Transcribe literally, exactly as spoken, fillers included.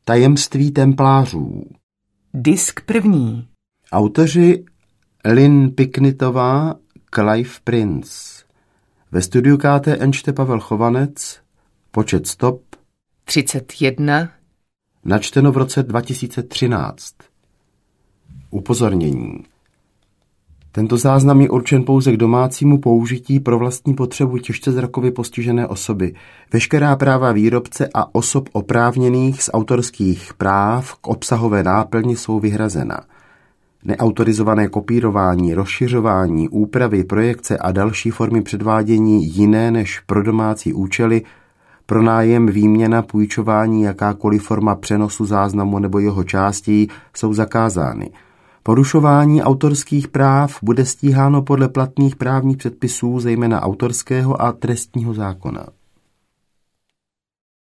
Tajemství templářů. Disk první. Autoři Lynn Piknitová, Clive Prince. Ve studiu K T N čte Pavel Chovanec. Počet stop třicet jedna. Načteno v roce dva tisíce třináct. Upozornění. Tento záznam je určen pouze k domácímu použití pro vlastní potřebu těžce zrakově postižené osoby. Veškerá práva výrobce a osob oprávněných z autorských práv k obsahové náplni jsou vyhrazena. Neautorizované kopírování, rozšiřování, úpravy, projekce a další formy předvádění jiné než pro domácí účely, pronájem, výměna, půjčování, jakákoliv forma přenosu záznamu nebo jeho částí jsou zakázány. Porušování autorských práv bude stíháno podle platných právních předpisů, zejména autorského a trestního zákona.